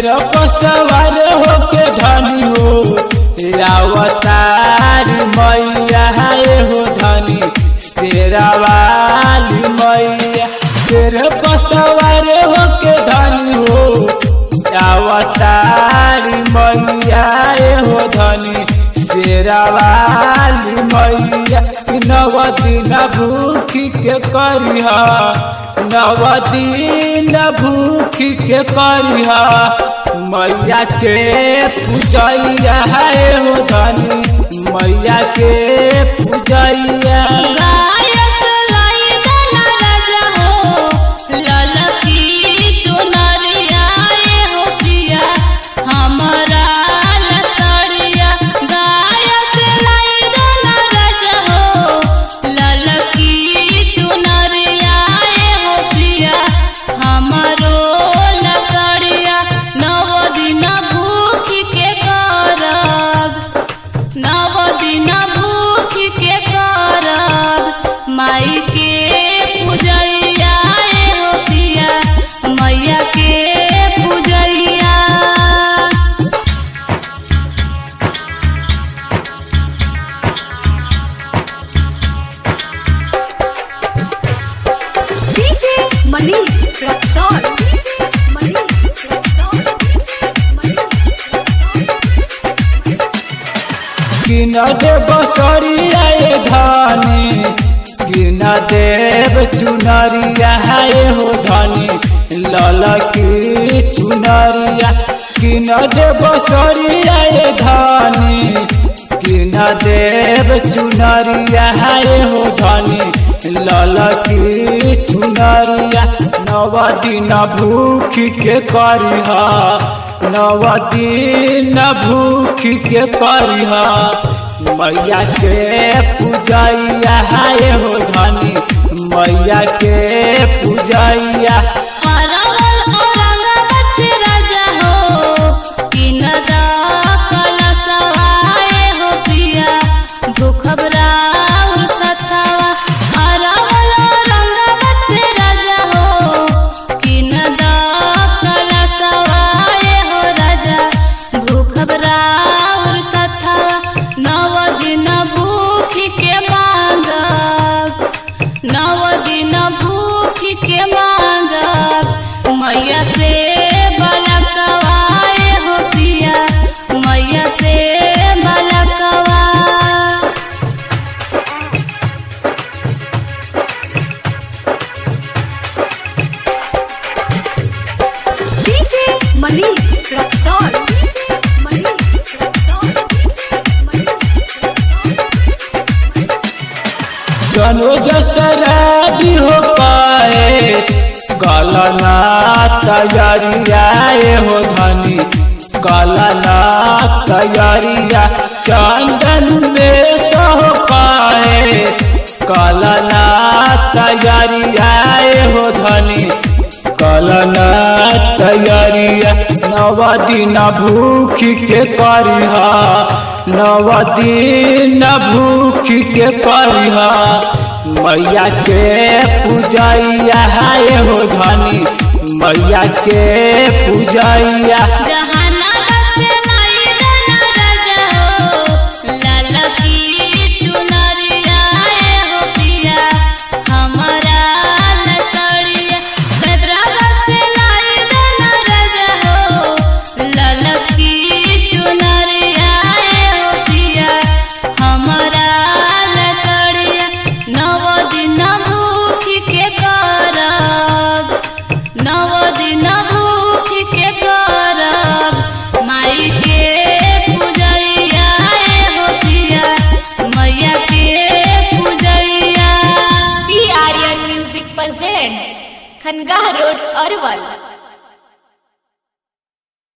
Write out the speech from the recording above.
शेर पर सवार होके धनी हो अवतारी मैया हो धनी शेरावाली मैया। शेर पर सवार होके धनी हो अवतारी मैया हो धनी शेरावाली मैया। 9 दिन भूखी के करिहा 9 दिन भूखी के करिहा मैया के पूजैया हो धनी मैया के पूजैया। माई के पूजैया हो पिया मैया के पूजैया। डीजे मनीष रक्सौल किन देव सरिया धनी किन देव चुनरिया हो धनी ललकी चुनरिया। किन देव सरिया धनी किन देव चुनरिया हो धनी ललकी चुनरिया। 9 दिन भूखी के करिहा 9 दिन भूखी के करिहा मैया के पूजैया हो धनी मैया के पूजैया। मैया से बलकवाए हो पिया मैया से बलकवा। डीजे मनीष रक्सौल सनोज शराबी हो पाए गलना तैयारिया हो धनी गलना तैयारिया। चंदन में हो पाए गलना तैयारिया हो धनी गलना तैयारिया। 9 दिन भूखी के करिहा 9 दिन भूखी के करिहा मैया के पूजैया हो धनी मैया के पूजैया। खनगाह रोड अरवल।